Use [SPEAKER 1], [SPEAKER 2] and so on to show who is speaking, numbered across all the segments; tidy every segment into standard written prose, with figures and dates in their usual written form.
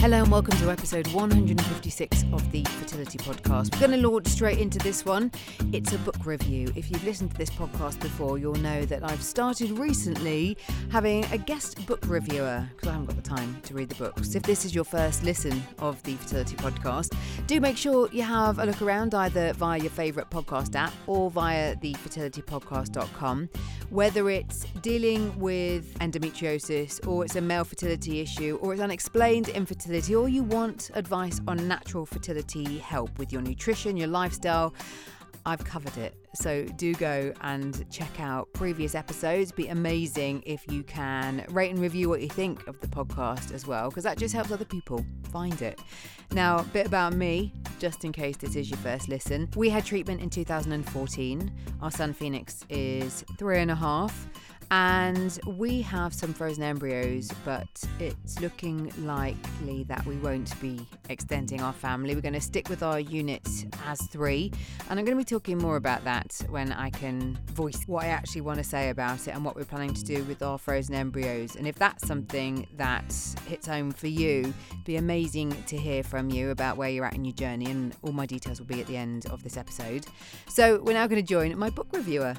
[SPEAKER 1] Hello and welcome to episode 156 of the Fertility Podcast. We're going to launch straight into this one. It's a book review. If you've listened to this podcast before, you'll know that I've started recently having a guest book reviewer because I haven't got the time to read the books. If this is your first listen of the Fertility Podcast, do make sure you have a look around either via your favourite podcast app or via the fertilitypodcast.com. Whether it's dealing with endometriosis or it's a male fertility issue or it's unexplained infertility, or you want advice on natural fertility help with your nutrition, your lifestyle, I've covered it. So do go and check out previous episodes. Be amazing if you can rate and review what you think of the podcast as well, because that just helps other people find it. Now, a bit about me, just in case this is your first listen. We had treatment in 2014. Our son Phoenix is 3.5. And we have some frozen embryos, but it's looking likely that we won't be extending our family. We're going to stick with our unit as 3. And I'm going to be talking more about that when I can voice what I actually want to say about it and what we're planning to do with our frozen embryos. And if that's something that hits home for you, it'd be amazing to hear from you about where you're at in your journey. And all my details will be at the end of this episode. So we're now going to join my book reviewer.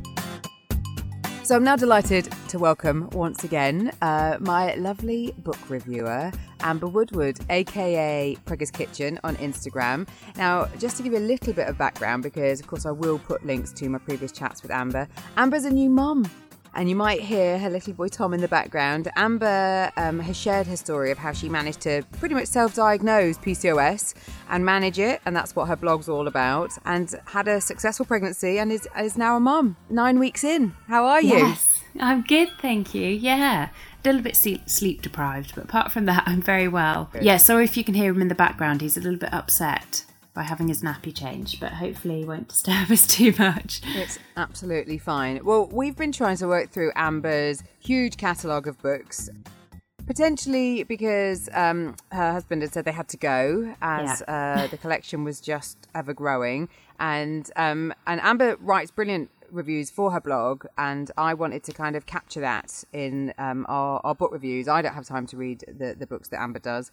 [SPEAKER 1] So I'm now delighted to welcome once again my lovely book reviewer, Amber Woodward, aka Pregger's Kitchen on Instagram. Now, just to give you a little bit of background, because of course I will put links to my previous chats with Amber. Amber's a new mum. And you might hear her little boy Tom in the background. Amber has shared her story of how she managed to pretty much self-diagnose PCOS and manage it, and that's what her blog's all about, and had a successful pregnancy and is now a mum, 9 weeks in. How are you?
[SPEAKER 2] Yes, I'm good, thank you. Yeah, a little bit sleep deprived, but apart from that, I'm very well. Good. Yeah, sorry if you can hear him in the background. He's a little bit upset by having his nappy changed, but hopefully he won't disturb us too much.
[SPEAKER 1] It's absolutely fine. Well, we've been trying to work through Amber's huge catalogue of books, potentially because her husband had said they had to go as the collection was just ever growing, and Amber writes brilliant reviews for her blog, and I wanted to kind of capture that in our book reviews. I don't have time to read the books that Amber does,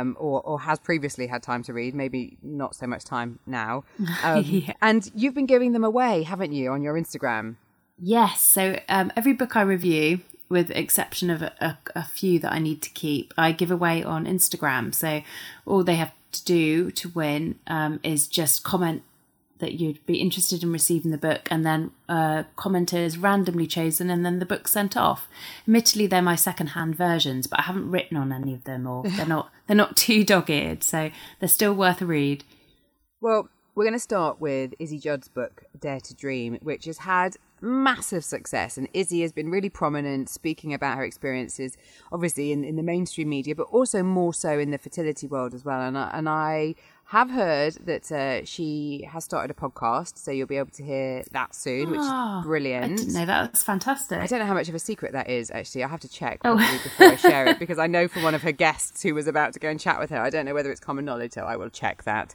[SPEAKER 1] or has previously had time to read, maybe not so much time now.
[SPEAKER 2] Yeah.
[SPEAKER 1] And you've been giving them away, haven't you, on your Instagram?
[SPEAKER 2] Yes, so every book I review, with the exception of a few that I need to keep, I give away on Instagram. So all they have to do to win is just comment that you'd be interested in receiving the book, and then commenters randomly chosen, and then the book sent off. Admittedly, they're my second-hand versions, but I haven't written on any of them, or they're not too dog-eared, so they're still worth a read.
[SPEAKER 1] Well, we're going to start with Izzy Judd's book, Dare to Dream, which has had massive success, and Izzy has been really prominent speaking about her experiences, obviously in the mainstream media, but also more so in the fertility world as well. And I have heard that she has started a podcast, so you'll be able to hear that soon, which is brilliant.
[SPEAKER 2] I didn't know that. That's fantastic.
[SPEAKER 1] I don't know how much of a secret that is, actually. I have to check probably before I share it, because I know from one of her guests who was about to go and chat with her. I don't know whether it's common knowledge, so I will check that.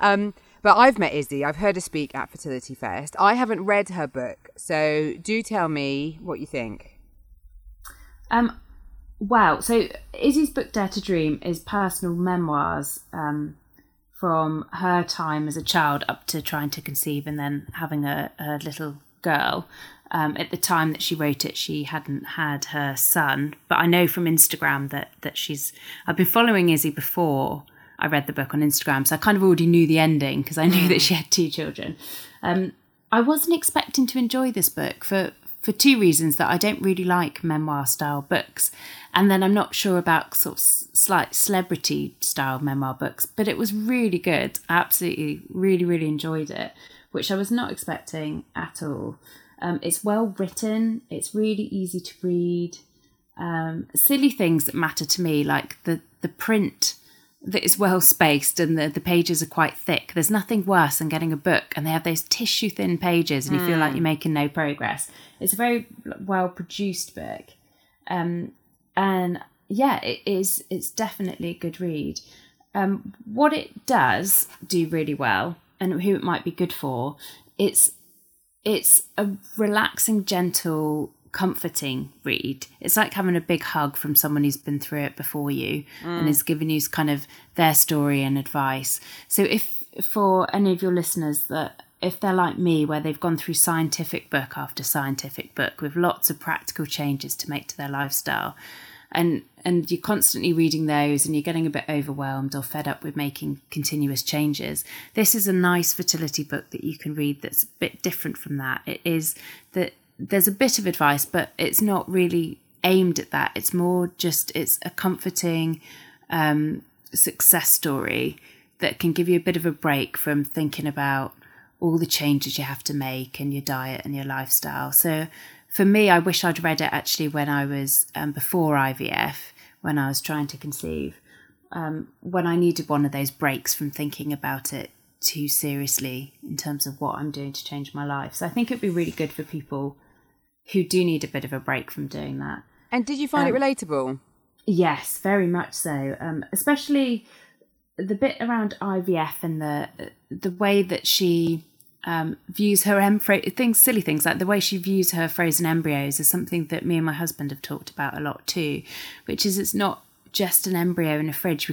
[SPEAKER 1] But I've met Izzy. I've heard her speak at Fertility Fest. I haven't read her book, so do tell me what you think.
[SPEAKER 2] Wow. So Izzy's book, Dare to Dream, is personal memoirs from her time as a child up to trying to conceive and then having a little girl. At the time that she wrote it, she hadn't had her son. But I know from Instagram that I've been following Izzy before I read the book on Instagram, so I kind of already knew the ending because I knew that she had 2 children. I wasn't expecting to enjoy this book for 2 reasons: that I don't really like memoir-style books, and then I'm not sure about sort of slight celebrity-style memoir books, but it was really good. I absolutely, really, really enjoyed it, which I was not expecting at all. It's well written, it's really easy to read. Silly things that matter to me, like the print that is well spaced and the pages are quite thick. There's nothing worse than getting a book and they have those tissue thin pages and you feel like you're making no progress. It's a very well produced book. And yeah, it's definitely a good read. What it does do really well, and who it might be good for, it's a relaxing, gentle comforting read. It's like having a big hug from someone who's been through it before you and is giving you kind of their story and advice. So if for any of your listeners that if they're like me, where they've gone through scientific book after scientific book with lots of practical changes to make to their lifestyle, and you're constantly reading those and you're getting a bit overwhelmed or fed up with making continuous changes, this is a nice fertility book that you can read that's a bit different from that. It is that there's a bit of advice, but it's not really aimed at that. It's more just, it's a comforting success story that can give you a bit of a break from thinking about all the changes you have to make in your diet and your lifestyle. So for me, I wish I'd read it actually when I was before IVF, when I was trying to conceive, when I needed one of those breaks from thinking about it too seriously in terms of what I'm doing to change my life. So I think it'd be really good for people who do need a bit of a break from doing that.
[SPEAKER 1] And did you find it relatable?
[SPEAKER 2] Yes, very much so. Especially the bit around IVF and the way that she views her silly things like the way she views her frozen embryos is something that me and my husband have talked about a lot too, which is it's not just an embryo in a fridge.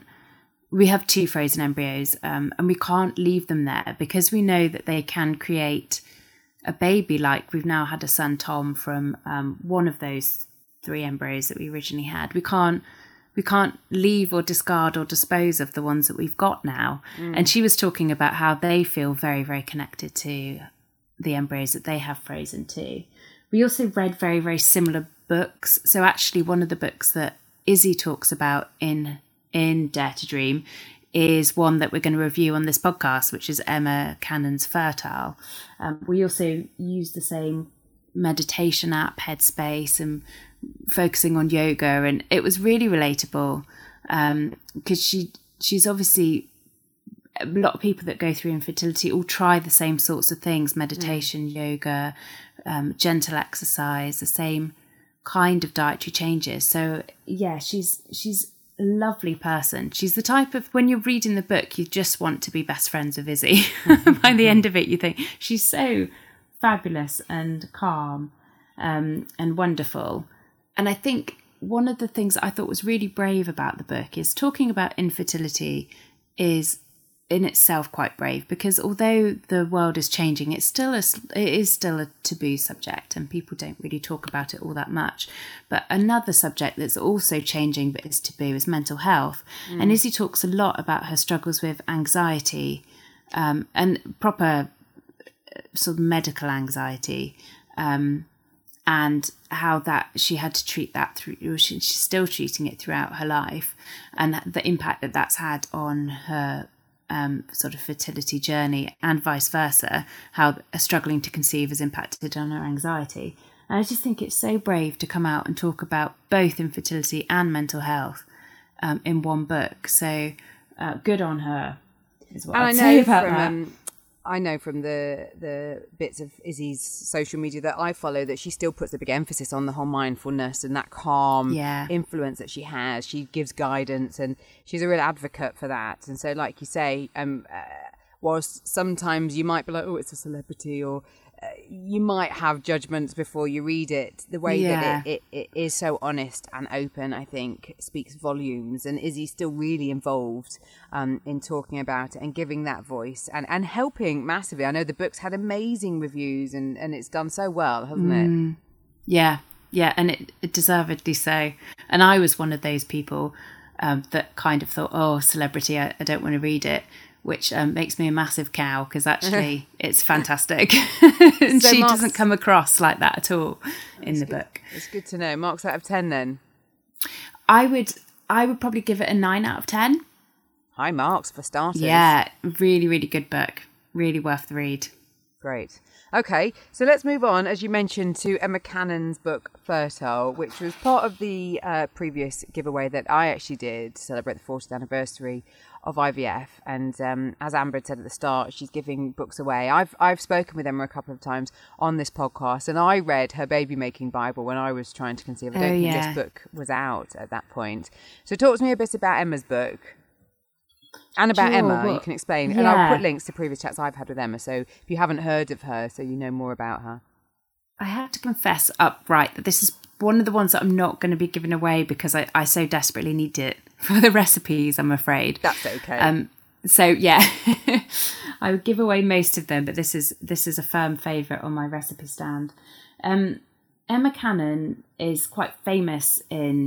[SPEAKER 2] We have 2 frozen embryos and we can't leave them there because we know that they can create a baby. Like we've now had a son, Tom, from one of those 3 embryos that we originally had. We can't leave or discard or dispose of the ones that we've got now. And she was talking about how they feel very, very connected to the embryos that they have frozen too. We also read very, very similar books. So actually one of the books that Izzy talks about in Dare to Dream is one that we're going to review on this podcast, which is Emma Cannon's Fertile. We also use the same meditation app, Headspace, and focusing on yoga, and it was really relatable because she's obviously, a lot of people that go through infertility all try the same sorts of things: meditation, yoga, gentle exercise, the same kind of dietary changes. So yeah, she's a lovely person. She's the type of, when you're reading the book, you just want to be best friends with Izzy. By the end of it, you think she's so fabulous and calm and wonderful. And I think one of the things I thought was really brave about the book is talking about infertility is in itself quite brave, because although the world is changing, it is still a taboo subject and people don't really talk about it all that much. But another subject that's also changing but is taboo is mental health. And Izzy talks a lot about her struggles with anxiety and proper sort of medical anxiety, and how that she had to treat that through, she's still treating it throughout her life, and the impact that that's had on her sort of fertility journey, and vice versa, how struggling to conceive has impacted on her anxiety. And I just think it's so brave to come out and talk about both infertility and mental health in one book. So good on her is what I'd say about that.
[SPEAKER 1] I know from the bits of Izzy's social media that I follow that she still puts a big emphasis on the whole mindfulness and that calm influence that she has. She gives guidance and she's a real advocate for that. And so, like you say, whilst sometimes you might be like, oh, it's a celebrity, or you might have judgments before you read it, the way that it is so honest and open, I think, speaks volumes. And Izzy's still really involved in talking about it and giving that voice and helping massively. I know the book's had amazing reviews and it's done so well, hasn't it?
[SPEAKER 2] Yeah, and it deservedly so. And I was one of those people that kind of thought, oh, celebrity, I don't want to read it, which makes me a massive cow, because actually it's fantastic. And so she doesn't come across like that at all in the book.
[SPEAKER 1] It's good to know. Marks out of 10 then?
[SPEAKER 2] I would probably give it a 9 out of 10.
[SPEAKER 1] High marks for starters.
[SPEAKER 2] Yeah, really, really good book. Really worth the read.
[SPEAKER 1] Great. Okay, so let's move on, as you mentioned, to Emma Cannon's book Fertile, which was part of the previous giveaway that I actually did to celebrate the 40th anniversary of IVF. And as Amber had said at the start, she's giving books away. I've spoken with Emma a couple of times on this podcast, and I read her baby making Bible when I was trying to conceive. I don't think this book was out at that point. So talk to me a bit about Emma's book. And about Emma, you can explain. And I'll put links to previous chats I've had with Emma, so if you haven't heard of her, so you know more about her.
[SPEAKER 2] I have to confess upright that this is one of the ones that I'm not going to be giving away because I so desperately need it for the recipes, I'm afraid.
[SPEAKER 1] That's okay.
[SPEAKER 2] So yeah, I would give away most of them, but this is a firm favourite on my recipe stand. Emma Cannon is quite famous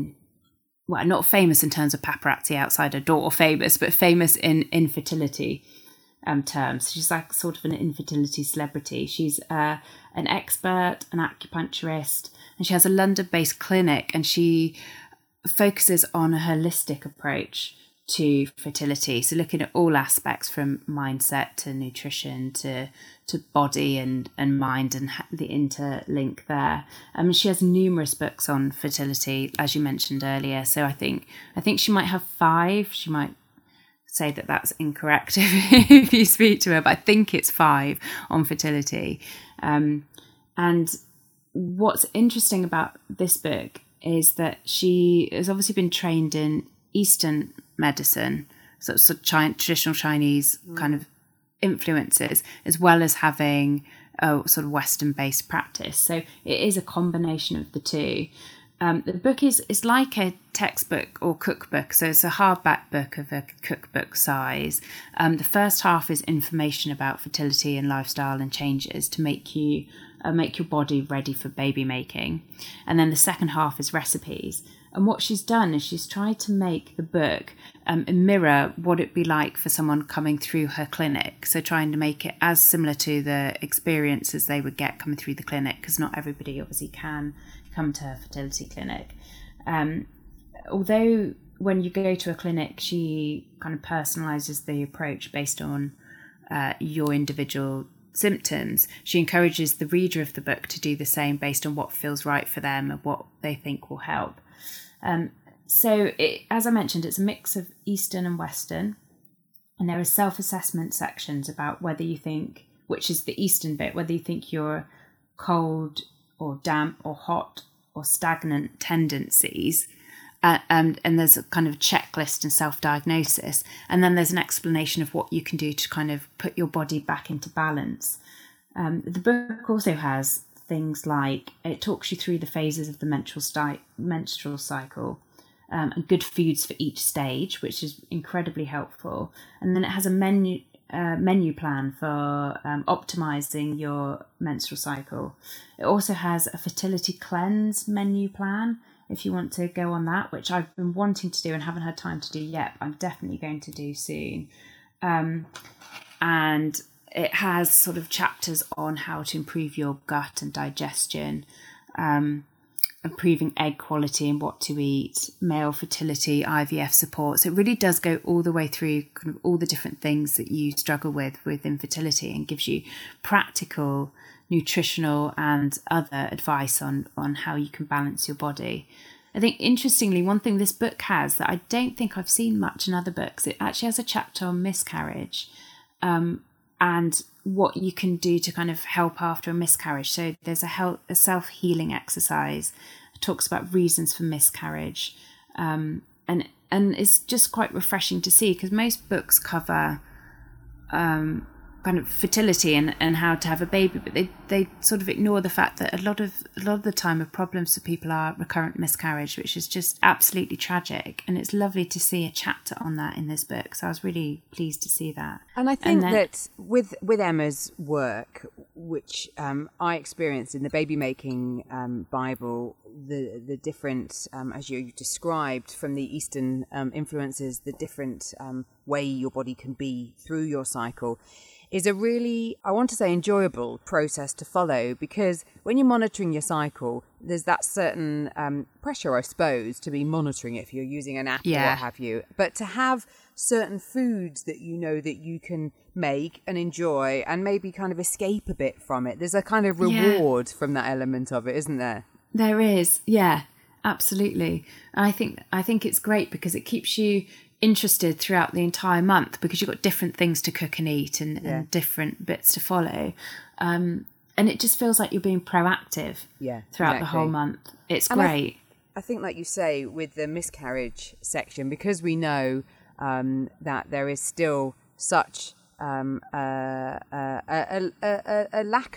[SPEAKER 2] not famous in terms of paparazzi outside her door, famous, but famous in infertility terms. She's like sort of an infertility celebrity. She's an expert, an acupuncturist, and she has a London-based clinic, and she focuses on a holistic approach to fertility. So looking at all aspects from mindset to nutrition to body and mind and the interlink there. She has numerous books on fertility, as you mentioned earlier. So I think she might have 5. She might say that that's incorrect if you speak to her, but I think it's 5 on fertility. And what's interesting about this book is that she has obviously been trained in Eastern medicine, so traditional Chinese kind of influences, as well as having a sort of Western-based practice. So it is a combination of the two. The book is like a textbook or cookbook, so it's a hardback book of a cookbook size. The first half is information about fertility and lifestyle and changes to make your body ready for baby making, and then the second half is recipes. And what she's done is she's tried to make the book mirror what it'd be like for someone coming through her clinic. So trying to make it as similar to the experiences they would get coming through the clinic, because not everybody obviously can come to her fertility clinic. Although when you go to a clinic, she kind of personalises the approach based on your individual symptoms. She encourages the reader of the book to do the same based on what feels right for them and what they think will help. So as I mentioned, it's a mix of Eastern and Western, and there are self-assessment sections about whether you think, which is the Eastern bit, whether you think you're cold or damp or hot or stagnant tendencies. And there's a kind of checklist and self-diagnosis. And then there's an explanation of what you can do to kind of put your body back into balance. The book also has things like, it talks you through the phases of the menstrual cycle, and good foods for each stage, which is incredibly helpful. And then it has a menu plan for optimizing your menstrual cycle. It also has a fertility cleanse menu plan if you want to go on that, which I've been wanting to do and haven't had time to do yet, but I'm definitely going to do soon. And it has sort of chapters on how to improve your gut and digestion, improving egg quality and what to eat, male fertility, IVF support. So it really does go all the way through kind of all the different things that you struggle with infertility, and gives you practical nutritional and other advice on how you can balance your body. I think, interestingly, one thing this book has that I don't think I've seen much in other books, it actually has a chapter on miscarriage, and what you can do to kind of help after a miscarriage. So there's a self-healing exercise. It talks about reasons for miscarriage, and it's just quite refreshing to see, because most books cover kind of fertility and how to have a baby, but they sort of ignore the fact that a lot of the time a problem for people are recurrent miscarriage, which is just absolutely tragic. And it's lovely to see a chapter on that in this book, so I was really pleased to see that.
[SPEAKER 1] And I think that with Emma's work, which I experienced in the Baby Making Bible, the different, as you described, from the Eastern influences, the different way your body can be through your cycle, is a really, I want to say, enjoyable process to follow, because when you're monitoring your cycle, there's that certain pressure, I suppose, to be monitoring it if you're using an app or what have you. But to have certain foods that you know that you can make and enjoy and maybe kind of escape a bit from it, there's a kind of reward from that element of it, isn't there? There
[SPEAKER 2] is, yeah, absolutely. I think it's great because it keeps you interested throughout the entire month, because you've got different things to cook and eat and different bits to follow, and it just feels like you're being proactive throughout the whole month. It's great.
[SPEAKER 1] I think, like you say, with the miscarriage section, because we know that there is still such a lack of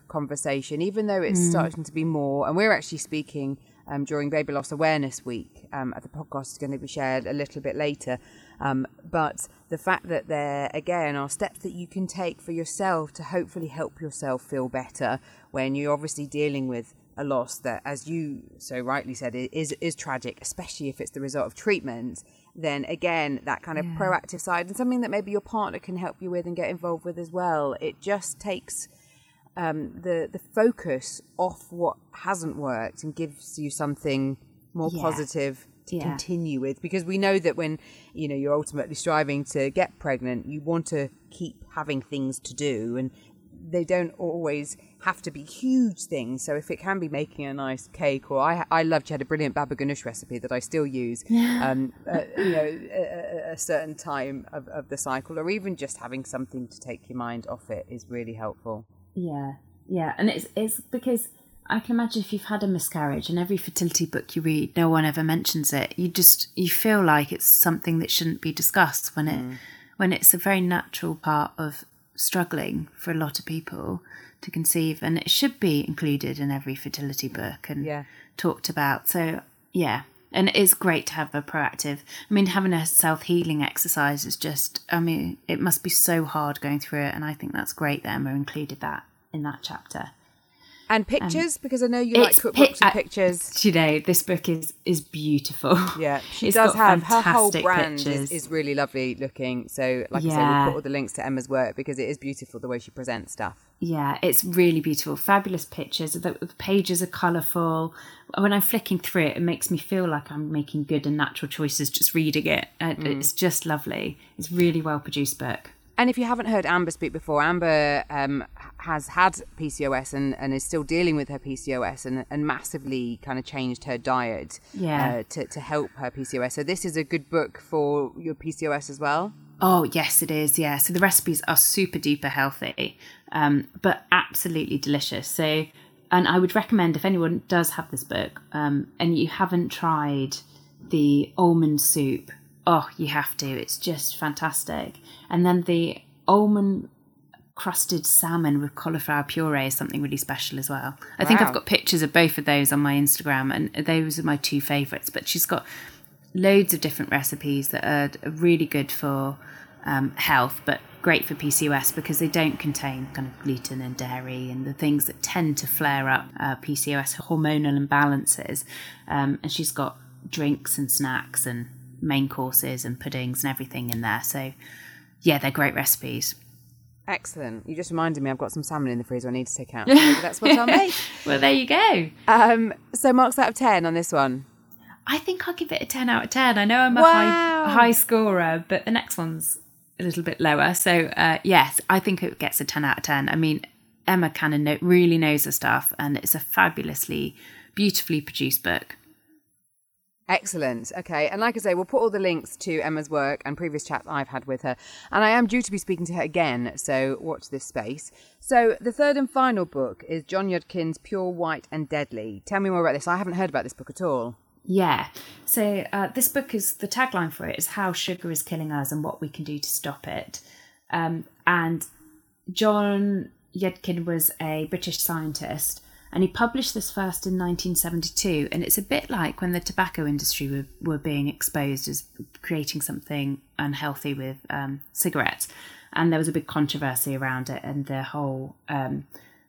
[SPEAKER 1] conversation, even though it's starting to be more. And we're actually speaking during Baby Loss Awareness Week. The podcast is going to be shared a little bit later. But the fact that there, again, are steps that you can take for yourself to hopefully help yourself feel better when you're obviously dealing with a loss that, as you so rightly said, is tragic, especially if it's the result of treatment. Then again, that kind of proactive side, and something that maybe your partner can help you with and get involved with as well. It just takes the focus off what hasn't worked and gives you something more positive to continue with, because we know that when you're ultimately striving to get pregnant, you want to keep having things to do, and they don't always have to be huge things. So if it can be making a nice cake, or I loved, you had a brilliant baba ganoush recipe that I still use a certain time of the cycle, or even just having something to take your mind off it is really helpful.
[SPEAKER 2] Yeah, and it's because I can imagine if you've had a miscarriage and every fertility book you read, no one ever mentions it. You feel like it's something that shouldn't be discussed when it's a very natural part of struggling for a lot of people to conceive, and it should be included in every fertility book and talked about. So and it is great to have a proactive. I mean, having a self-healing exercise is just, it must be so hard going through it, and I think that's great that Emma included that in that chapter.
[SPEAKER 1] And pictures, because I know you like cookbooks and pictures.
[SPEAKER 2] This book is beautiful.
[SPEAKER 1] Yeah, she does have, her whole brand is really lovely looking. So, like I said, we'll put all the links to Emma's work because it is beautiful the way she presents stuff.
[SPEAKER 2] Yeah, it's really beautiful. Fabulous pictures. The pages are colourful. When I'm flicking through it, it makes me feel like I'm making good and natural choices just reading it. It's just lovely. It's a really well-produced book.
[SPEAKER 1] And if you haven't heard Amber speak before, Amber has had PCOS and is still dealing with her PCOS and massively kind of changed her diet to help her PCOS. So this is a good book for your PCOS as well?
[SPEAKER 2] Oh, yes, it is. Yeah. So the recipes are super duper healthy, but absolutely delicious. So, and I would recommend if anyone does have this book and you haven't tried the almond soup, oh, you have to. It's just fantastic. And then the almond crusted salmon with cauliflower puree is something really special as well. I think I've got pictures of both of those on my Instagram, and those are my two favourites. But she's got loads of different recipes that are really good for health, but great for PCOS because they don't contain kind of gluten and dairy and the things that tend to flare up PCOS hormonal imbalances. And she's got drinks and snacks and main courses and puddings and everything in there. So yeah, they're great recipes.
[SPEAKER 1] Excellent. You just reminded me I've got some salmon in the freezer I need to take out. Maybe that's what I'll make.
[SPEAKER 2] Well, there you go.
[SPEAKER 1] So marks out of 10 on this one?
[SPEAKER 2] I think I'll give it a 10 out of 10. I know I'm a high scorer, but the next one's a little bit lower. So yes, I think it gets a 10 out of 10. I mean, Emma Cannon really knows her stuff, and it's a fabulously, beautifully produced book.
[SPEAKER 1] Excellent. Okay. And like I say, we'll put all the links to Emma's work and previous chats I've had with her. And I am due to be speaking to her again, so watch this space. So the third and final book is John Yudkin's Pure, White and Deadly. Tell me more about this. I haven't heard about this book at all.
[SPEAKER 2] Yeah. So this book is, the tagline for it is How Sugar is Killing Us and What We Can Do to Stop It. And John Yudkin was a British scientist, and he published this first in 1972. And it's a bit like when the tobacco industry were being exposed as creating something unhealthy with cigarettes. And there was a big controversy around it, and the whole kind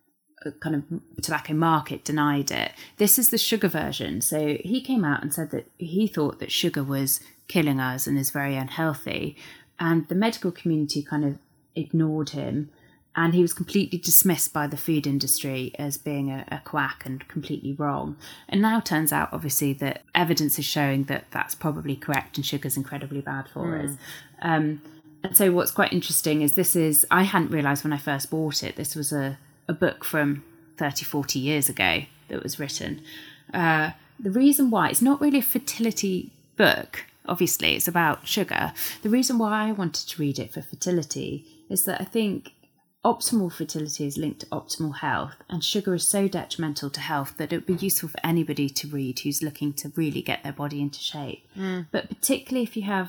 [SPEAKER 2] of tobacco market denied it. This is the sugar version. So he came out and said that he thought that sugar was killing us and is very unhealthy. And the medical community kind of ignored him. And he was completely dismissed by the food industry as being a quack and completely wrong. And now turns out, obviously, that evidence is showing that that's probably correct and sugar's incredibly bad for us. And so what's quite interesting is I hadn't realised when I first bought it, this was a book from 30, 40 years ago that was written. The reason why, it's not really a fertility book, obviously, it's about sugar. The reason why I wanted to read it for fertility is that I think optimal fertility is linked to optimal health, and sugar is so detrimental to health that it would be useful for anybody to read who's looking to really get their body into shape. But particularly if you have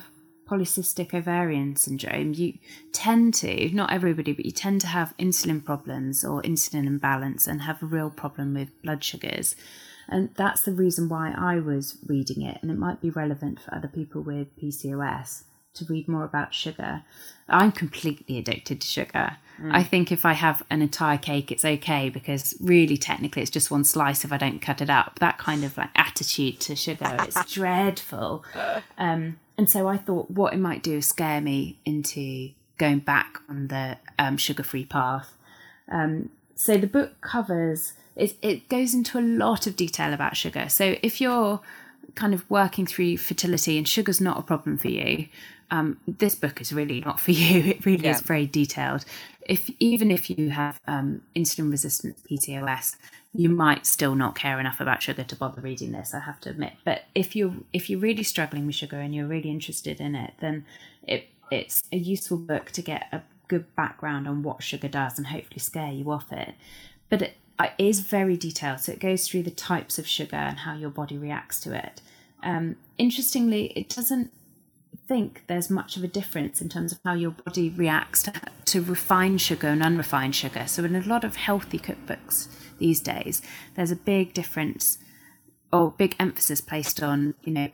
[SPEAKER 2] polycystic ovarian syndrome, you tend to, not everybody, but you tend to have insulin problems or insulin imbalance and have a real problem with blood sugars. And that's the reason why I was reading it. And it might be relevant for other people with PCOS to read more about sugar. I'm completely addicted to sugar. I think if I have an entire cake, it's okay, because really technically it's just one slice if I don't cut it up. That kind of like attitude to sugar, it's dreadful. And so I thought what it might do is scare me into going back on the sugar-free path. So the book covers, it goes into a lot of detail about sugar. So if you're kind of working through fertility and sugar's not a problem for you, this book is really not for you. It really is very detailed. Even if you have insulin resistant PCOS, you might still not care enough about sugar to bother reading this, I have to admit. But if you're really struggling with sugar and you're really interested in it, then it's a useful book to get a good background on what sugar does and hopefully scare you off it. But it is very detailed, so it goes through the types of sugar and how your body reacts to it. Interestingly, it doesn't think there's much of a difference in terms of how your body reacts to refined sugar and unrefined sugar. So in a lot of healthy cookbooks these days, there's a big difference or big emphasis placed on,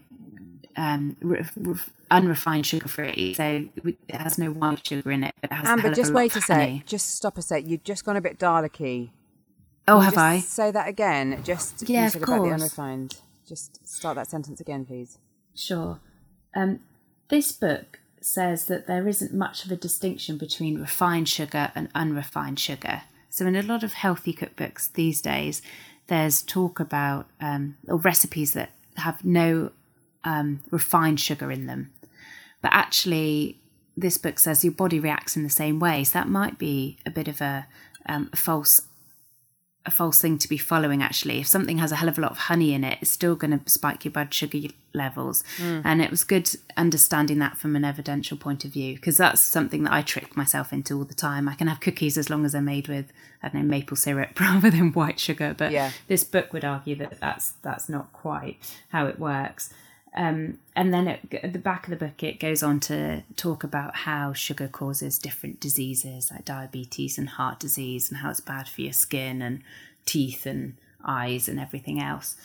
[SPEAKER 2] unrefined sugar-free. So it has no white sugar in it, but it has
[SPEAKER 1] Amber, just wait a
[SPEAKER 2] honey.
[SPEAKER 1] sec. Just stop a sec. You've just gone a bit Dalek-y.
[SPEAKER 2] Oh, have I?
[SPEAKER 1] Say that again. Just
[SPEAKER 2] Yeah,
[SPEAKER 1] you said
[SPEAKER 2] of
[SPEAKER 1] about the
[SPEAKER 2] course.
[SPEAKER 1] unrefined. Just start that sentence again, please.
[SPEAKER 2] Sure. This book says that there isn't much of a distinction between refined sugar and unrefined sugar. So in a lot of healthy cookbooks these days, there's talk about or recipes that have no refined sugar in them. But actually, this book says your body reacts in the same way. So that might be a bit of a false thing to be following, actually. If something has a hell of a lot of honey in it, it's still going to spike your blood sugar levels. And it was good understanding that from an evidential point of view, because that's something that I trick myself into all the time. I can have cookies as long as they're made with, I don't know, maple syrup rather than white sugar. But this book would argue that that's not quite how it works. And then at the back of the book, it goes on to talk about how sugar causes different diseases like diabetes and heart disease, and how it's bad for your skin and teeth and eyes and everything else.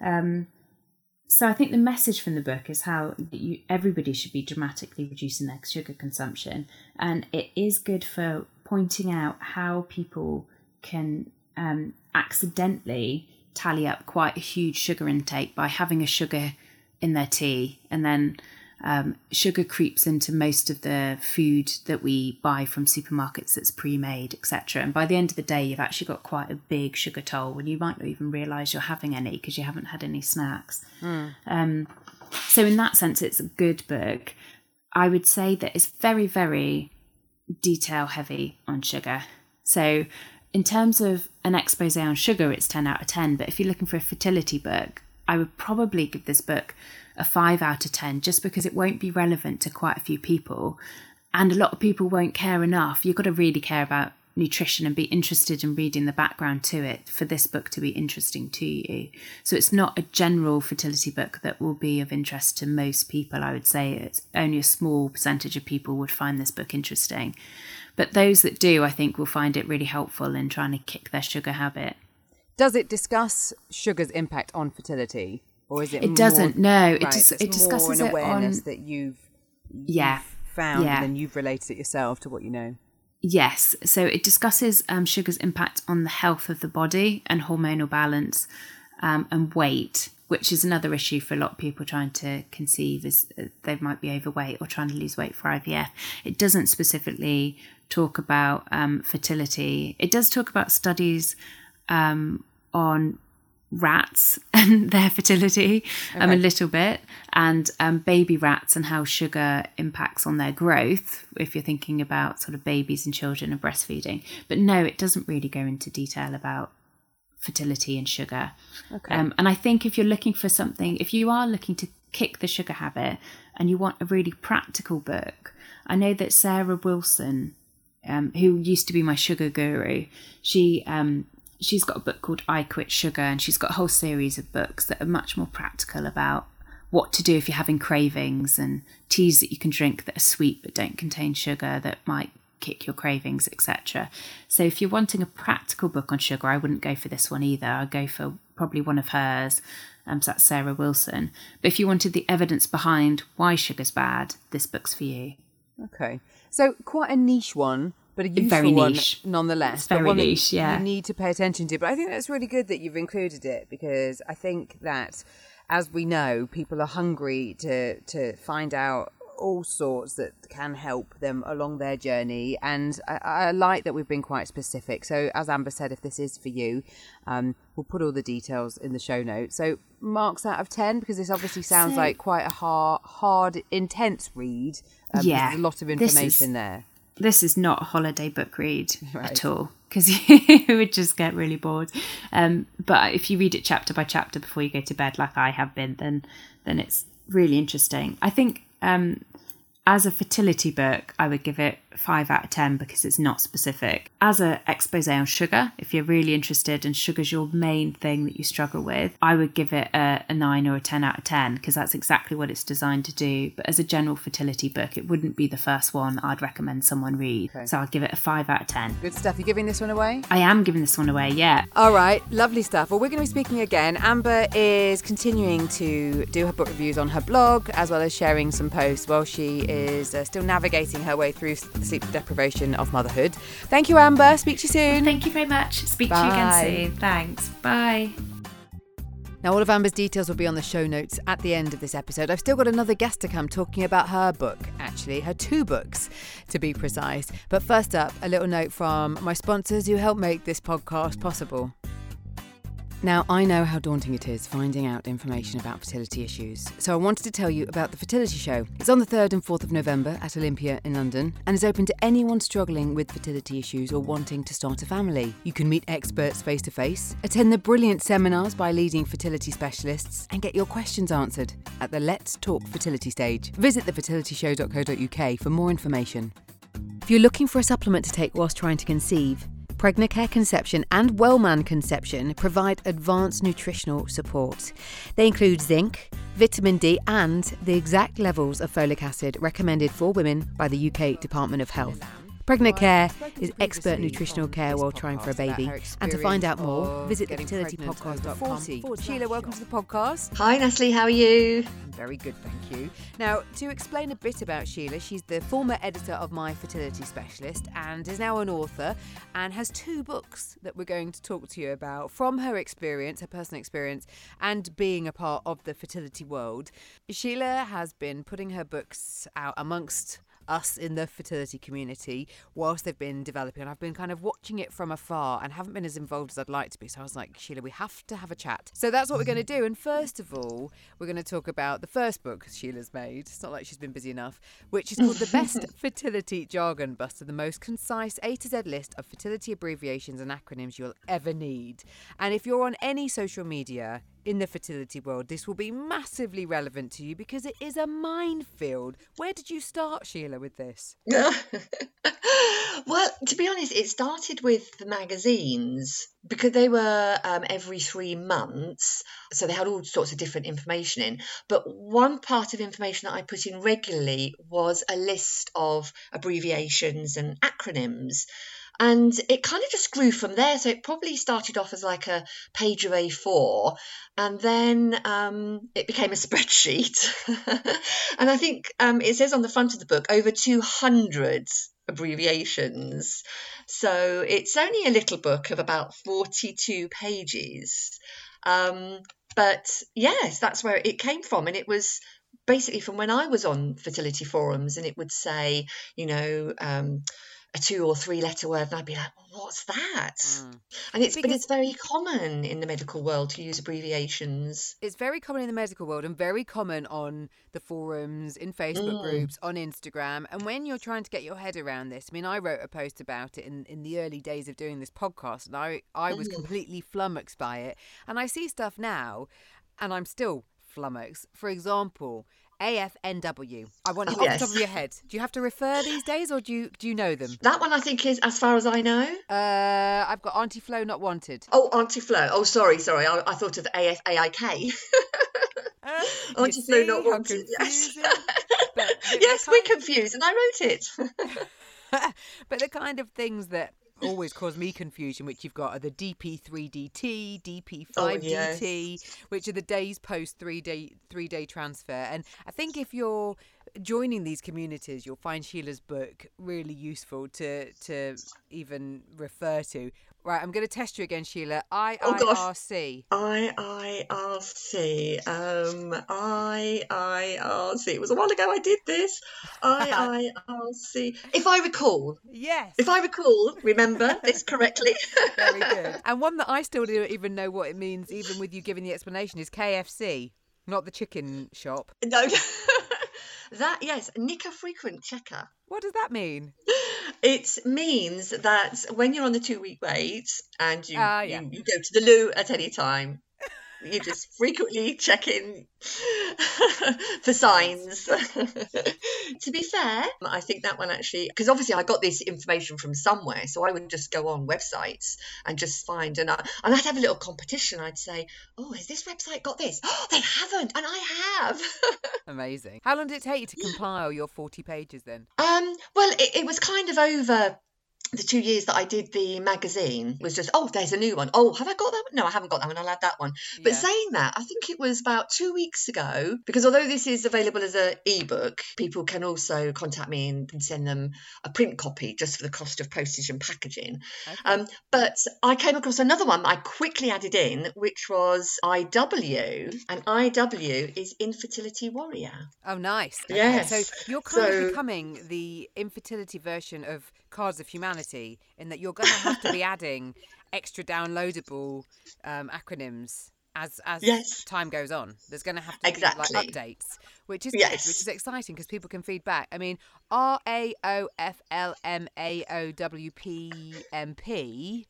[SPEAKER 2] So I think the message from the book is how everybody should be dramatically reducing their sugar consumption. And it is good for pointing out how people can accidentally tally up quite a huge sugar intake by having a sugar in their tea, and then sugar creeps into most of the food that we buy from supermarkets that's pre-made, etc. And by the end of the day, you've actually got quite a big sugar toll when you might not even realise you're having any because you haven't had any snacks. So in that sense, it's a good book. I would say that it's very, very detail heavy on sugar. So in terms of an expose on sugar, it's 10 out of 10. But if you're looking for a fertility book, I would probably give this book a 5 out of 10, just because it won't be relevant to quite a few people. And a lot of people won't care enough. You've got to really care about nutrition and be interested in reading the background to it for this book to be interesting to you. So it's not a general fertility book that will be of interest to most people. I would say it's only a small percentage of people would find this book interesting. But those that do, I think, will find it really helpful in trying to kick their sugar habit.
[SPEAKER 1] Does it discuss sugar's impact on fertility, or is it?
[SPEAKER 2] It doesn't. No,
[SPEAKER 1] it
[SPEAKER 2] discusses
[SPEAKER 1] more an
[SPEAKER 2] it
[SPEAKER 1] awareness
[SPEAKER 2] on
[SPEAKER 1] that you've found, and then you've related it yourself to what you know.
[SPEAKER 2] Yes, so it discusses sugar's impact on the health of the body and hormonal balance and weight, which is another issue for a lot of people trying to conceive, is they might be overweight or trying to lose weight for IVF. It doesn't specifically talk about fertility. It does talk about studies on rats and their fertility a little bit, and baby rats and how sugar impacts on their growth, if you're thinking about sort of babies and children and breastfeeding. But no, it doesn't really go into detail about fertility and sugar. And I think if you're looking for something, if you are looking to kick the sugar habit and you want a really practical book, I know that Sarah Wilson, who used to be my sugar guru, she's got a book called I Quit Sugar, and she's got a whole series of books that are much more practical about what to do if you're having cravings, and teas that you can drink that are sweet but don't contain sugar that might kick your cravings, etc. So if you're wanting a practical book on sugar, I wouldn't go for this one either. I'd go for probably one of hers. So that's Sarah Wilson. But if you wanted the evidence behind why sugar's bad, this book's for you.
[SPEAKER 1] Okay. So quite a niche one, but a useful
[SPEAKER 2] very
[SPEAKER 1] one
[SPEAKER 2] niche.
[SPEAKER 1] Nonetheless.
[SPEAKER 2] It's very niche, yeah.
[SPEAKER 1] You need to pay attention to. But I think that's really good that you've included it, because I think that, as we know, people are hungry to find out all sorts that can help them along their journey, and I like that we've been quite specific. So as Amber said, if this is for you, we'll put all the details in the show notes. So marks out of 10, because this obviously sounds like quite a hard, intense read.
[SPEAKER 2] Yeah,
[SPEAKER 1] there's a lot of information there.
[SPEAKER 2] This is not a holiday book read at all, because you would just get really bored. But if you read it chapter by chapter before you go to bed, like I have been, then it's really interesting. I think as a fertility book, I would give it 5 out of 10 because it's not specific. As an expose on sugar, if you're really interested and sugar's your main thing that you struggle with, I would give it a 9 or a 10 out of 10 because that's exactly what it's designed to do. But as a general fertility book, it wouldn't be the first one I'd recommend someone read. Okay. So I'd give it a 5 out of 10.
[SPEAKER 1] Good stuff. You're giving this one away?
[SPEAKER 2] I am giving this one away, yeah.
[SPEAKER 1] All right, lovely stuff. Well, we're going to be speaking again. Amber is continuing to do her book reviews on her blog, as well as sharing some posts while she is still navigating her way through the sleep deprivation of motherhood. Thank you, Amber. Speak to you soon.
[SPEAKER 2] Thank you very much. Speak to you again soon. Thanks. Bye.
[SPEAKER 1] Now, all of Amber's details will be on the show notes at the end of this episode. I've still got another guest to come talking about her book, actually, her 2 books, to be precise. But first up, a little note from my sponsors who help make this podcast possible. Now, I know how daunting it is finding out information about fertility issues, so I wanted to tell you about The Fertility Show. It's on the 3rd and 4th of November at Olympia in London, and is open to anyone struggling with fertility issues or wanting to start a family. You can meet experts face-to-face, attend the brilliant seminars by leading fertility specialists, and get your questions answered at the Let's Talk Fertility stage. Visit thefertilityshow.co.uk for more information. If you're looking for a supplement to take whilst trying to conceive, Pregnacare Conception and Wellman Conception provide advanced nutritional support. They include zinc, vitamin D and the exact levels of folic acid recommended for women by the UK Department of Health. Pregnacare is expert nutritional care while trying for a baby. And to find out more, visit thefertilitypodcast.com. Sheila, welcome to the podcast.
[SPEAKER 3] Hi Natalie, how are you?
[SPEAKER 1] I'm very good, thank you. Now, to explain a bit about Sheila, she's the former editor of My Fertility Specialist and is now an author and has 2 books that we're going to talk to you about from her experience, her personal experience, and being a part of the fertility world. Sheila has been putting her books out amongst us in the fertility community whilst they've been developing, and I've been kind of watching it from afar and haven't been as involved as I'd like to be. So I was like, Sheila, we have to have a chat. So that's what we're going to do. And first of all, we're going to talk about the first book Sheila's made. It's not like she's been busy enough, which is called The Best Fertility Jargon Buster, the most concise A to Z list of fertility abbreviations and acronyms you'll ever need. And if you're on any social media in the fertility world, this will be massively relevant to you because it is a minefield. Where did you start, Sheila, with this?
[SPEAKER 3] Well, to be honest, it started with the magazines because they were every 3 months. So they had all sorts of different information in. But one part of information that I put in regularly was a list of abbreviations and acronyms. And it kind of just grew from there. So it probably started off as like a page of A4, and then it became a spreadsheet. And I think it says on the front of the book over 200 abbreviations. So it's only a little book of about 42 pages. But yes, that's where it came from. And it was basically from when I was on fertility forums, and it would say, a 2 or 3 letter word, and I'd be like, well, what's that? And it's very common in the medical world to use abbreviations.
[SPEAKER 1] It's very common in the medical world and very common on the forums, in Facebook groups, on Instagram. And when you're trying to get your head around this, I mean, I wrote a post about it in the early days of doing this podcast, and I was completely flummoxed by it. And I see stuff now, and I'm still flummoxed. For example, AFNW. I want it off the top of your head. Do you have to refer these days, or do you know them?
[SPEAKER 3] That one I think is, as far as I know.
[SPEAKER 1] I've got Auntie Flo Not Wanted.
[SPEAKER 3] Oh, Auntie Flo. Oh, sorry. I thought of AIK. Aren't you so
[SPEAKER 1] see
[SPEAKER 3] not
[SPEAKER 1] how
[SPEAKER 3] wanted? Yes.
[SPEAKER 1] confusing? But
[SPEAKER 3] Yes, we're confused, and I wrote it.
[SPEAKER 1] but the kind of things that always cause me confusion, which you've got, are the DP3DT,
[SPEAKER 3] Oh,
[SPEAKER 1] DP5DT,
[SPEAKER 3] yes.
[SPEAKER 1] which are the days post three day transfer. And I think if you're joining these communities, you'll find Sheila's book really useful to even refer to. Right, I'm going to test you again, Sheila.
[SPEAKER 3] Oh, gosh.
[SPEAKER 1] IIRC.
[SPEAKER 3] IIRC. IIRC. It was a while ago I did this. IIRC. If I recall.
[SPEAKER 1] Yes.
[SPEAKER 3] If I recall, remember this correctly.
[SPEAKER 1] Very good. And one that I still don't even know what it means, even with you giving the explanation, is KFC, not the chicken shop.
[SPEAKER 3] No. That, yes, Nick a frequent checker.
[SPEAKER 1] What does that mean?
[SPEAKER 3] It means that when you're on the 2-week wait and you go to the loo at any time, you just frequently check in for signs. To be fair, I think that one actually, because obviously I got this information from somewhere, so I would just go on websites and just find, and I'd have a little competition. I'd say, oh, has this website got this? Oh, they haven't, and I have.
[SPEAKER 1] Amazing. How long did it take you to compile your 40 pages then?
[SPEAKER 3] Well, it was kind of over the 2 years that I did the magazine. Was just, oh, there's a new one. Oh, have I got that one? No, I haven't got that one. I'll add that one. But saying that, I think it was about 2 weeks ago, because although this is available as an ebook, people can also contact me and send them a print copy just for the cost of postage and packaging. Okay. But I came across another one that I quickly added in, which was IW, and IW is Infertility Warrior.
[SPEAKER 1] Oh, nice. Okay.
[SPEAKER 3] Yes.
[SPEAKER 1] So you're kind of becoming the infertility version of Cards of Humanity, in that you're going to have to be adding extra downloadable acronyms as time goes on. There's going to have to be like updates, which is good, which is exciting because people can feed back. I mean, RAOFLMAOWPMP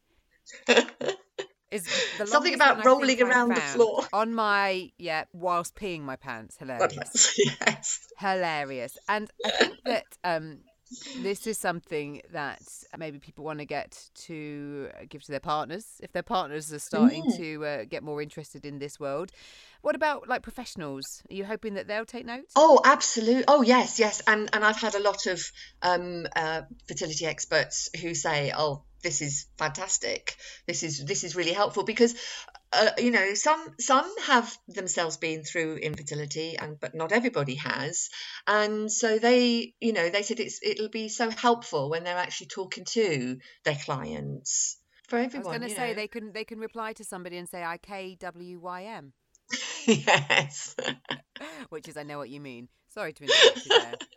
[SPEAKER 1] is the
[SPEAKER 3] something about rolling around the floor
[SPEAKER 1] on my whilst peeing my pants. Hilarious.
[SPEAKER 3] Yes.
[SPEAKER 1] Hilarious. And I think that this is something that maybe people want to get to give to their partners, if their partners are starting to get more interested in this world. What about like professionals? Are you hoping that they'll take notes?
[SPEAKER 3] Oh, absolutely. Oh, yes. And I've had a lot of fertility experts who say, oh, this is fantastic. This is really helpful because some have themselves been through infertility, but not everybody has, and so they said it'll be so helpful when they're actually talking to their clients. For everyone,
[SPEAKER 1] I was going to say they can reply to somebody and say IKWYM.
[SPEAKER 3] Yes.
[SPEAKER 1] Which is, I know what you mean. Sorry to interrupt you there.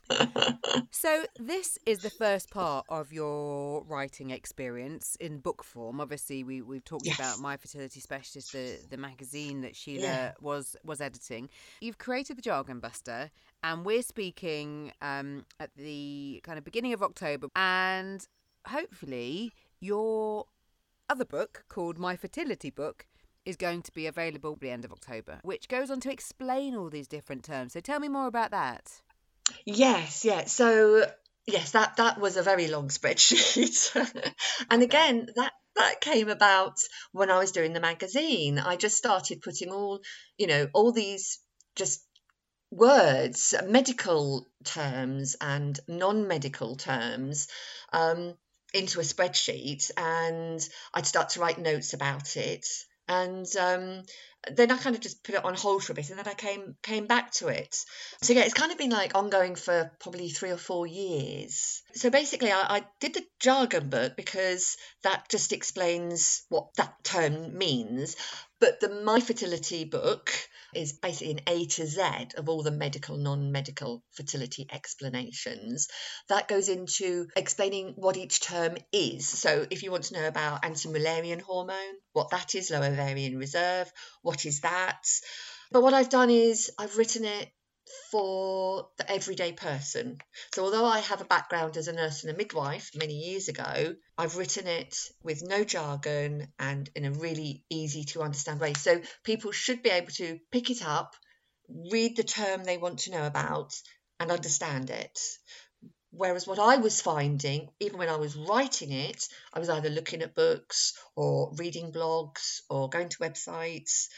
[SPEAKER 1] So this is the first part of your writing experience in book form. Obviously, we've talked about My Fertility Specialist, the magazine that Sheila was editing. You've created the Jargon Buster, and we're speaking at the kind of beginning of October. And hopefully your other book, called My Fertility Book, is going to be available at the end of October, which goes on to explain all these different terms. So tell me more about that.
[SPEAKER 3] Yes, yeah. So yes, that was a very long spreadsheet. And again, that came about when I was doing the magazine. I just started putting all these just words, medical terms and non-medical terms, into a spreadsheet, and I'd start to write notes about it. And then I kind of just put it on hold for a bit, and then I came back to it. So yeah, it's kind of been like ongoing for probably 3 or 4 years. So basically, I did the jargon book because that just explains what that term means. But the My Fertility book is basically an A to Z of all the medical, non-medical fertility explanations. That goes into explaining what each term is. So if you want to know about anti-Mullerian hormone, what that is, low ovarian reserve, what is that? But what I've done is I've written it for the everyday person. So although I have a background as a nurse and a midwife many years ago, I've written it with no jargon and in a really easy to understand way. So people should be able to pick it up, read the term they want to know about, and understand it. Whereas what I was finding, even when I was writing it, I was either looking at books or reading blogs or going to websites.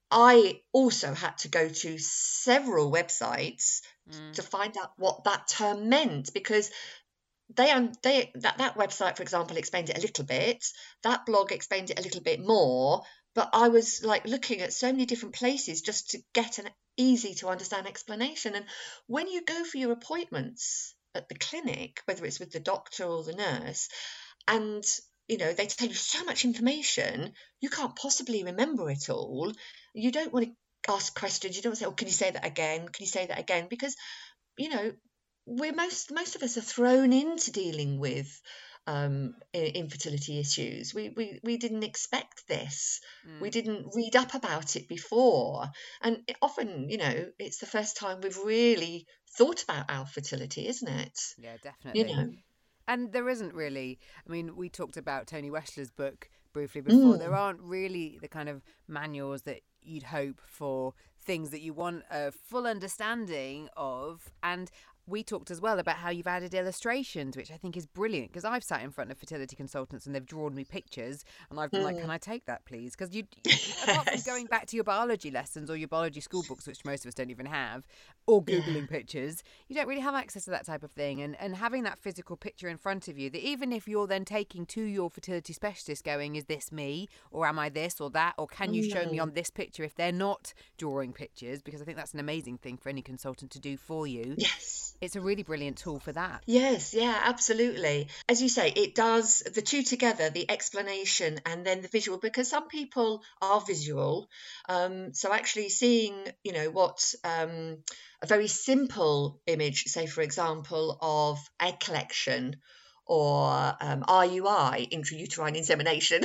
[SPEAKER 3] I also had to go to several websites to find out what that term meant, because that website, for example, explained it a little bit. That blog explained it a little bit more. But I was like looking at so many different places just to get an easy to understand explanation. And when you go for your appointments at the clinic, whether it's with the doctor or the nurse, and they tell you so much information, you can't possibly remember it all. You don't want to ask questions. You don't want to say, "Oh, can you say that again? Can you say that again?" Because we're most of us are thrown into dealing with infertility issues. We didn't expect this. We didn't read up about it before, and often it's the first time we've really thought about our fertility, isn't it?
[SPEAKER 1] Yeah, definitely. And there isn't really, I mean, we talked about Tony Weschler's book briefly before. There aren't really the kind of manuals that you'd hope for things that you want a full understanding of. And we talked as well about how you've added illustrations, which I think is brilliant, because I've sat in front of fertility consultants and they've drawn me pictures and I've been like, can I take that, please? Because apart from going back to your biology lessons or your biology school books, which most of us don't even have, or Googling pictures, you don't really have access to that type of thing. And having that physical picture in front of you, that even if you're then taking to your fertility specialist going, is this me? Or am I this or that? Or can you show me on this picture if they're not drawing pictures? Because I think that's an amazing thing for any consultant to do for you.
[SPEAKER 3] Yes.
[SPEAKER 1] It's a really brilliant tool for that.
[SPEAKER 3] Yes, yeah, absolutely. As you say, it does the two together, the explanation and then the visual, because some people are visual. So actually seeing, what a very simple image, say, for example, of egg collection or IUI, intrauterine insemination,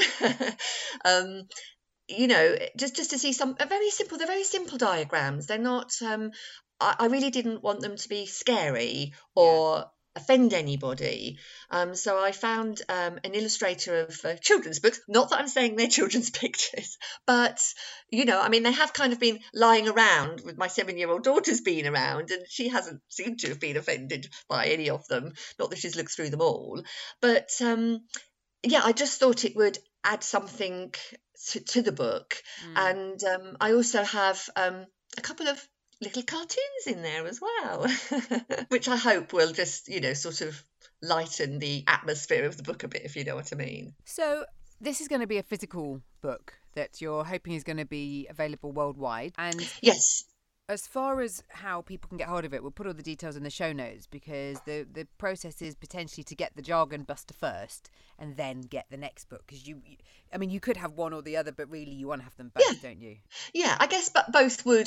[SPEAKER 3] just to see they're very simple diagrams. They're not, I really didn't want them to be scary or offend anybody. So I found an illustrator of children's books. Not that I'm saying they're children's pictures, but, they have kind of been lying around with my 7-year-old daughter's been around, and she hasn't seemed to have been offended by any of them. Not that she's looked through them all. But, I just thought it would add something to the book. And I also have a couple of little cartoons in there as well, which I hope will just, sort of lighten the atmosphere of the book a bit, if you know what I mean.
[SPEAKER 1] So this is going to be a physical book that you're hoping is going to be available worldwide. And
[SPEAKER 3] yes.
[SPEAKER 1] As far as how people can get hold of it, we'll put all the details in the show notes, because the process is potentially to get the Jargon Buster first and then get the next book. Because you could have one or the other, but really you want to have them both, don't you?
[SPEAKER 3] Yeah, I guess, but both would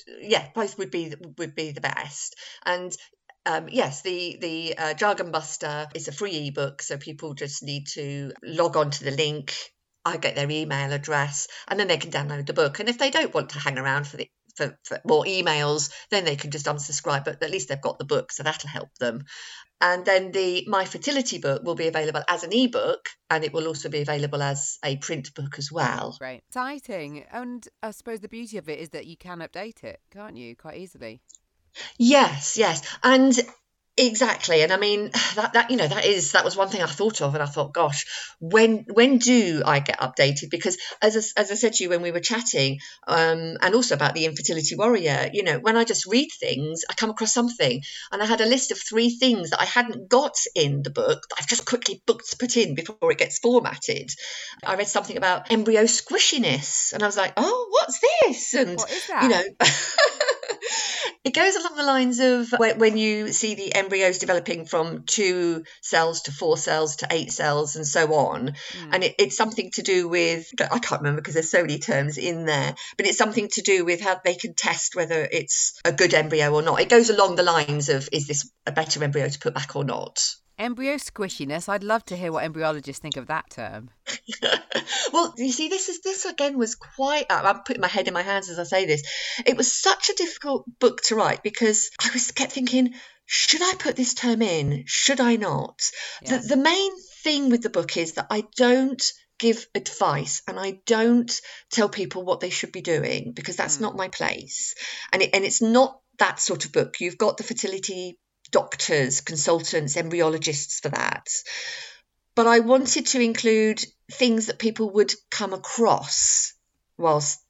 [SPEAKER 3] be the best. And yes, the Jargon Buster is a free ebook, so people just need to log on to the link. I get their email address, and then they can download the book. And if they don't want to hang around for more emails, then they can just unsubscribe, but at least they've got the book, so that'll help them. And then the My Fertility book will be available as an ebook, and it will also be available as a print book as well.
[SPEAKER 1] Right. Exciting. And I suppose the beauty of it is that you can update it, can't you, quite easily? Yes. And exactly. And I mean, that was one thing I thought of, and I thought, gosh, when do I get updated? Because as I said to you when we were chatting, and also about the Infertility Warrior, when I just read things, I come across something, and I had a list of 3 things that I hadn't got in the book that I've just quickly put in before it gets formatted. I read something about embryo squishiness, and I was like, oh, what's this? And
[SPEAKER 2] what is that?
[SPEAKER 3] It goes along the lines of when you see the embryos developing from 2 cells to 4 cells to 8 cells and so on. And it's something to do with, I can't remember because there's so many terms in there, but it's something to do with how they can test whether it's a good embryo or not. It goes along the lines of, is this a better embryo to put back or not?
[SPEAKER 1] Embryo squishiness. I'd love to hear what embryologists think of that term.
[SPEAKER 3] Well, you see, this again was quite, I'm putting my head in my hands as I say this. It was such a difficult book to write because I kept thinking, should I put this term in? Should I not? Yeah. The main thing with the book is that I don't give advice and I don't tell people what they should be doing, because that's not my place. And it's not that sort of book. You've got the fertility doctors, consultants, embryologists for that. But I wanted to include things that people would come across whilst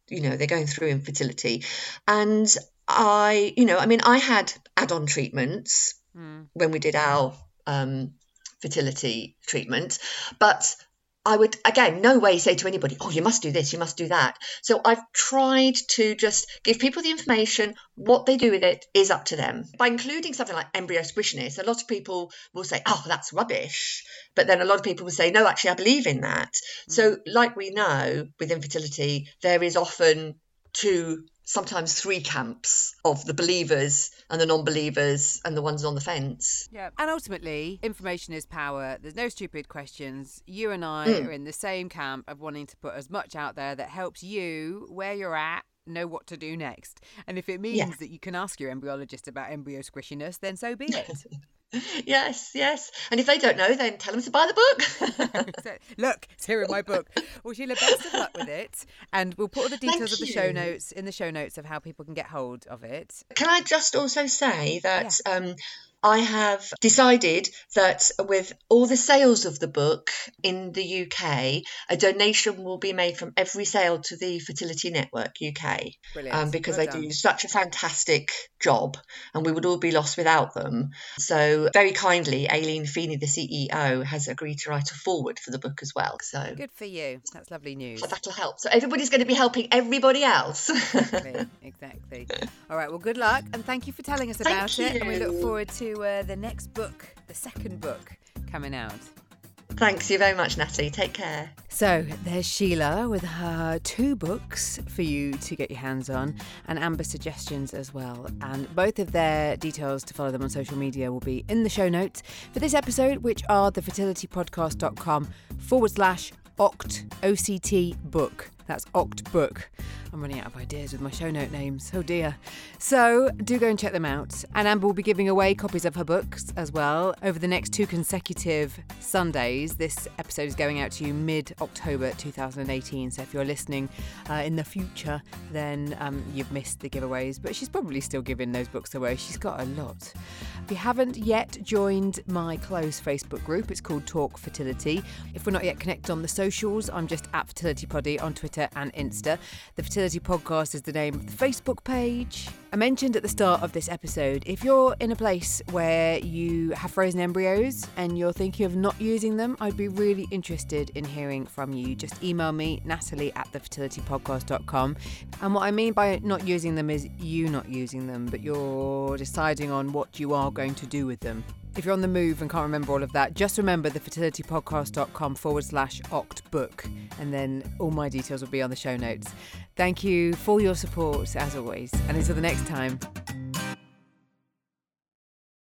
[SPEAKER 3] they're going through infertility. And I had add-on treatments when we did our fertility treatment, but I would, again, no way say to anybody, oh, you must do this, you must do that. So I've tried to just give people the information. What they do with it is up to them. By including something like embryo squishiness, a lot of people will say, oh, that's rubbish. But then a lot of people will say, no, actually, I believe in that. So like we know with infertility, there is often 2, sometimes 3 camps of the believers and the non-believers and the ones on the fence.
[SPEAKER 1] Yeah. And ultimately, information is power. There's no stupid questions. You and I are in the same camp of wanting to put as much out there that helps you, where you're at, know what to do next. And if it means that you can ask your embryologist about embryo squishiness, then so be it.
[SPEAKER 3] Yes. And if they don't know, then tell them to buy the book.
[SPEAKER 1] So, look, it's here in my book. Well, Sheila, best of luck with it. And we'll put all the details of the show notes in the show notes of how people can get hold of it.
[SPEAKER 3] Can I just also say that I have decided that with all the sales of the book in the UK, a donation will be made from every sale to the Fertility Network UK.
[SPEAKER 1] Brilliant.
[SPEAKER 3] Because they do such a fantastic job and we would all be lost without them. So very kindly, Aileen Feeney, the CEO, has agreed to write a foreword for the book as well. So
[SPEAKER 1] good for you. That's lovely news.
[SPEAKER 3] So that'll help. So everybody's going to be helping everybody else.
[SPEAKER 1] Exactly. All right. Well, good luck. And thank you for telling us about it. And we look forward to the next book, the second book coming out.
[SPEAKER 3] Thanks you very much, Natalie. Take care.
[SPEAKER 1] So there's Sheila with her 2 books for you to get your hands on, and Amber's suggestions as well. And both of their details to follow them on social media will be in the show notes for this episode, which are thefertilitypodcast.com/OCT, OCT book. That's OCT book. I'm running out of ideas with my show note names. Oh dear. So do go and check them out. And Amber will be giving away copies of her books as well over the next 2 consecutive Sundays. This episode is going out to you mid-October 2018. So if you're listening in the future, then you've missed the giveaways. But she's probably still giving those books away. She's got a lot. If you haven't yet joined my close Facebook group, it's called Talk Fertility. If we're not yet connected on the socials, I'm just at FertilityPoddy on Twitter and Insta. The Fertility Podcast is the name of the Facebook page. I mentioned at the start of this episode, if you're in a place where you have frozen embryos and you're thinking of not using them, I'd be really interested in hearing from you. Just email me, natalie@thefertilitypodcast.com. And what I mean by not using them is you not using them, but you're deciding on what you are going to do with them. If you're on the move and can't remember all of that, just remember thefertilitypodcast.com/OCTbook, and then all my details will be on the show notes. Thank you for your support, as always, and until the next time,